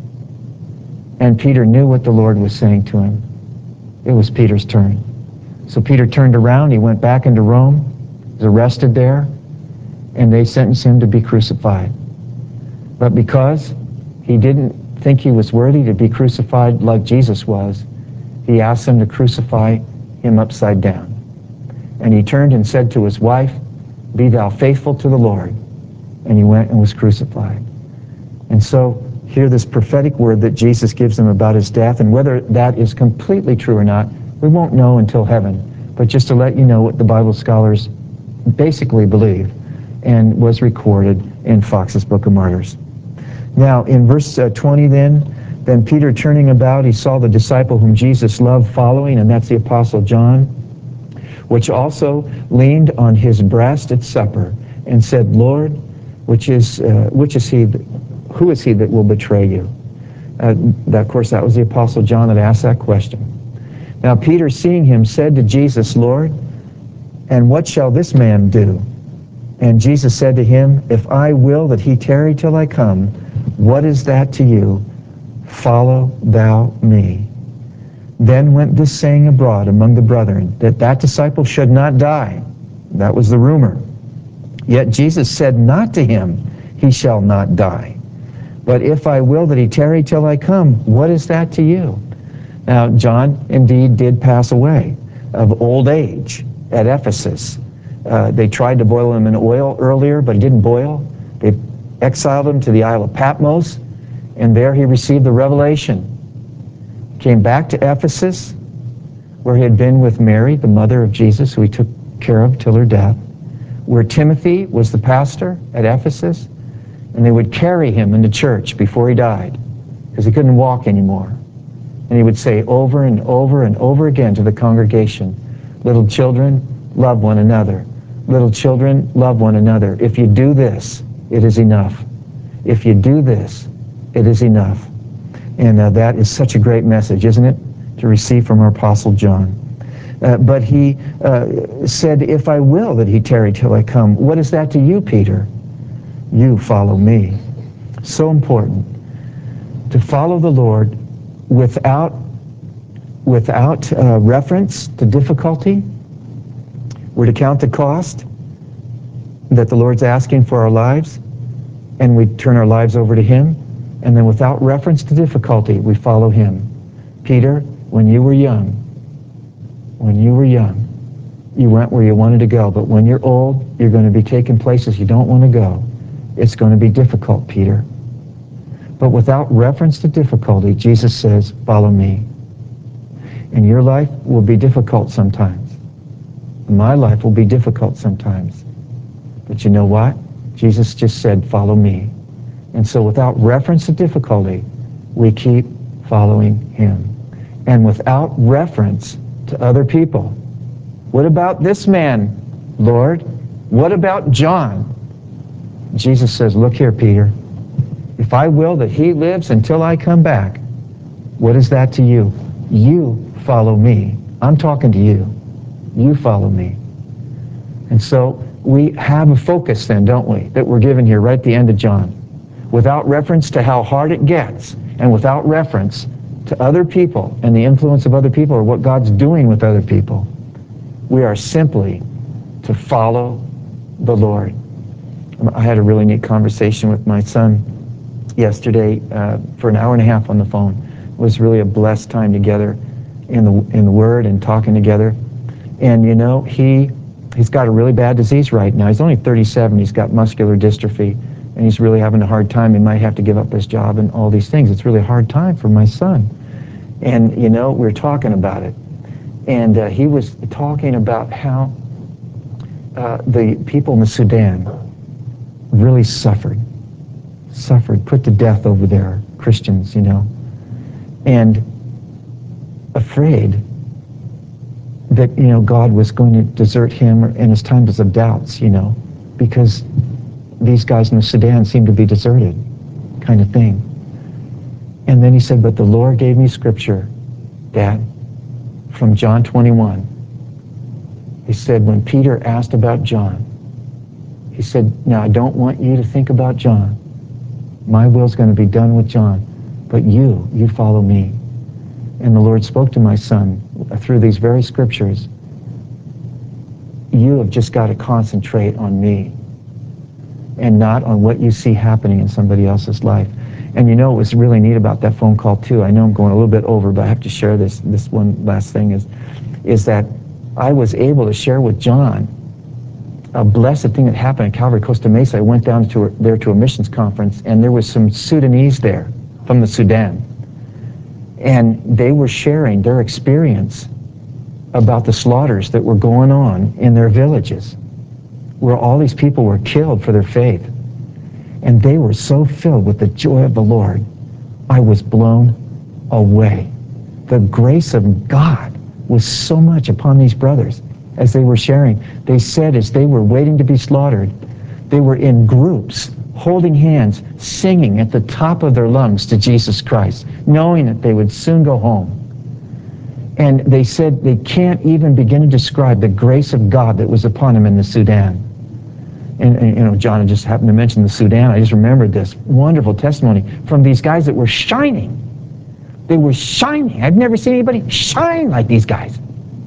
And Peter knew what the Lord was saying to him. It was Peter's turn. So Peter turned around, he went back into Rome, was arrested there, and they sentenced him to be crucified. But because he didn't think he was worthy to be crucified like Jesus was, he asked them to crucify him upside down. And he turned and said to his wife, "Be thou faithful to the Lord." And he went and was crucified. And so hear this prophetic word that Jesus gives them about his death, and whether that is completely true or not, we won't know until heaven. But just to let you know what the Bible scholars basically believe, and was recorded in Fox's Book of Martyrs. Now, in verse uh, twenty then, then Peter turning about, he saw the disciple whom Jesus loved following, and that's the Apostle John, which also leaned on his breast at supper, and said, "Lord, which is uh, which is he? That, who is he that will betray you?" Uh, that, of course, that was the Apostle John that asked that question. Now Peter, seeing him, said to Jesus, "Lord, and what shall this man do?" And Jesus said to him, "If I will that he tarry till I come, what is that to you? Follow thou me." Then went this saying abroad among the brethren, that that disciple should not die. That was the rumor. Yet Jesus said not to him, "He shall not die." But if I will that he tarry till I come, what is that to you? Now, John indeed did pass away of old age at Ephesus. Uh, they tried to boil him in oil earlier, but he didn't boil. They exiled him to the Isle of Patmos, and there he received the revelation. Came back to Ephesus, where he had been with Mary, the mother of Jesus, who he took care of till her death, where Timothy was the pastor at Ephesus, and they would carry him into church before he died, because he couldn't walk anymore. And he would say over and over and over again to the congregation, "Little children, love one another. Little children, love one another. If you do this, it is enough. If you do this, it is enough." And uh, that is such a great message, isn't it, to receive from our Apostle John. Uh, but he uh, said, "If I will that he tarry till I come, what is that to you, Peter? You follow me." So important to follow the Lord without without uh, reference to difficulty. We're to count the cost that the Lord's asking for our lives, and we turn our lives over to him. And then without reference to difficulty, we follow him. Peter, when you were young, when you were young, you went where you wanted to go. But when you're old, you're going to be taking places you don't want to go. It's going to be difficult, Peter. But without reference to difficulty, Jesus says, "Follow me." And your life will be difficult sometimes. My life will be difficult sometimes. But you know what? Jesus just said, "Follow me." And so without reference to difficulty, we keep following him. And without reference to other people. What about this man, Lord? What about John? Jesus says, "Look here, Peter. If I will that he lives until I come back, what is that to you? You follow me." I'm talking to you. You follow me. And so we have a focus then, don't we, that we're given here right at the end of John. Without reference to how hard it gets, and without reference to other people and the influence of other people or what God's doing with other people, we are simply to follow the Lord. I had a really neat conversation with my son yesterday uh, for an hour and a half on the phone. It was really a blessed time together in the in the Word and talking together. And you know, he he's got a really bad disease right now. He's only thirty-seven. He's got muscular dystrophy, and he's really having a hard time. He might have to give up his job and all these things. It's really a hard time for my son. And you know, we were talking about it, and uh, he was talking about how uh, the people in the Sudan, really suffered, suffered, put to death over there, Christians, you know, and afraid that, you know, God was going to desert him in his times of doubts, you know, because these guys in the Sudan seemed to be deserted, kind of thing. And then he said, but the Lord gave me scripture, Dad, from John twenty-one. He said, when Peter asked about John, he said, now I don't want you to think about John. My will's going to be done with John, but you, you follow me. And the Lord spoke to my son through these very scriptures. You have just got to concentrate on me and not on what you see happening in somebody else's life. And you know what was really neat about that phone call too, I know I'm going a little bit over, but I have to share this, this one last thing, is, is that I was able to share with John a blessed thing that happened at Calvary Costa Mesa. I went down to there to a missions conference, and there was some Sudanese there from the Sudan. And they were sharing their experience about the slaughters that were going on in their villages, where all these people were killed for their faith. And they were so filled with the joy of the Lord, I was blown away. The grace of God was so much upon these brothers as they were sharing. They said as they were waiting to be slaughtered, they were in groups, holding hands, singing at the top of their lungs to Jesus Christ, knowing that they would soon go home. And they said they can't even begin to describe the grace of God that was upon them in the Sudan. And, and you know, John just happened to mention the Sudan. I just remembered this wonderful testimony from these guys that were shining. They were shining. I've never seen anybody shine like these guys.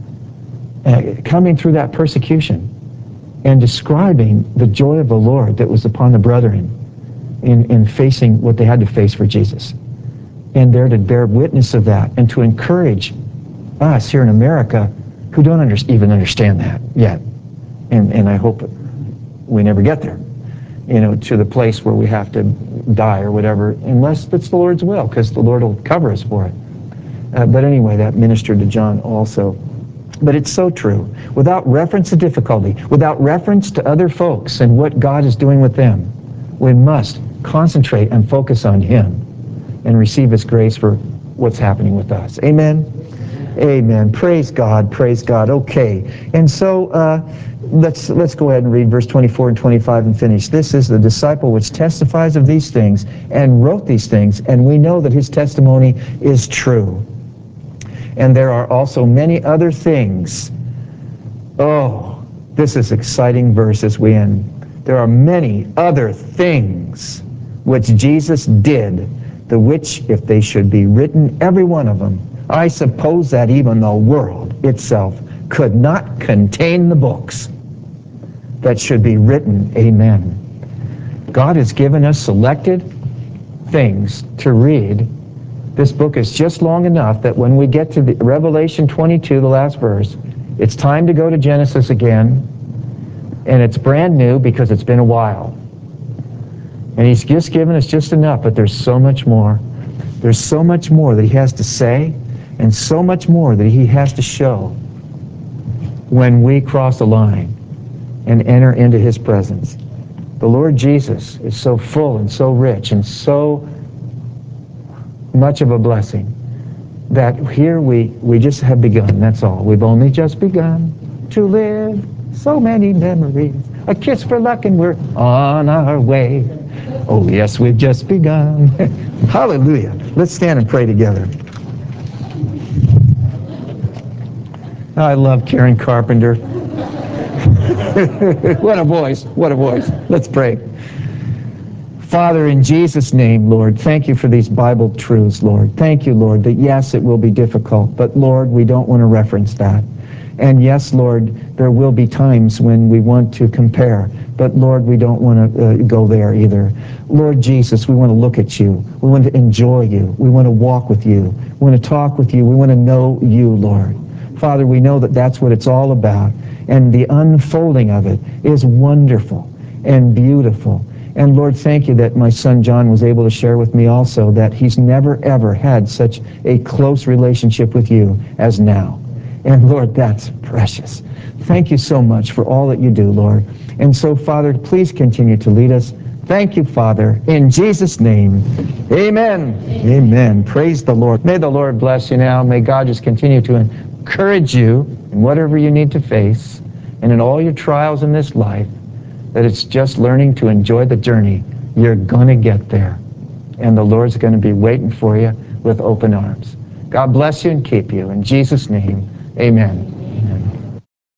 Uh, coming through that persecution and describing the joy of the Lord that was upon the brethren in, in facing what they had to face for Jesus. And there to bear witness of that and to encourage us here in America who don't under, even understand that yet. And, and I hope we never get there, you know, to the place where we have to die or whatever, unless it's the Lord's will, because the Lord will cover us for it. Uh, but anyway, that ministered to John also. But it's so true. Without reference to difficulty, without reference to other folks and what God is doing with them, we must concentrate and focus on Him and receive His grace for what's happening with us. Amen? Amen. Praise God. Praise God. Okay. And so uh, let's let's go ahead and read verse twenty-four and twenty-five and finish. This is the disciple which testifies of these things and wrote these things, and we know that his testimony is true. And there are also many other things. Oh, this is exciting verse as we end. There are many other things which Jesus did, the which, if they should be written, every one of them, I suppose that even the world itself could not contain the books that should be written. Amen. God has given us selected things to read. This book is just long enough that when we get to the Revelation twenty-two, the last verse, it's time to go to Genesis again, and it's brand new because it's been a while. And He's just given us just enough, but there's so much more. There's so much more that He has to say, and so much more that He has to show when we cross the line and enter into His presence. The Lord Jesus is so full and so rich and so much of a blessing that here we, we just have begun, that's all. We've only just begun to live so many memories. A kiss for luck and we're on our way. Oh yes, we've just begun. Hallelujah. Let's stand and pray together. I love Karen Carpenter. What a voice, what a voice. Let's pray. Father, in Jesus' name, Lord, thank you for these Bible truths, Lord. Thank you, Lord, that yes, it will be difficult, but Lord, we don't want to reference that. And yes, Lord, there will be times when we want to compare, but Lord, we don't want to uh, go there either. Lord Jesus, we want to look at you. We want to enjoy you. We want to walk with you. We want to talk with you. We want to know you, Lord. Father, we know that that's what it's all about, and the unfolding of it is wonderful and beautiful. And Lord, thank you that my son John was able to share with me also that he's never ever had such a close relationship with you as now. And Lord, that's precious. Thank you so much for all that you do, Lord. And so, Father, please continue to lead us. Thank you, Father. In Jesus' name, amen. Amen. Praise the Lord. May the Lord bless you now. May God just continue to encourage you in whatever you need to face and in all your trials in this life, that it's just learning to enjoy the journey. You're going to get there. And the Lord's going to be waiting for you with open arms. God bless you and keep you. In Jesus' name, amen.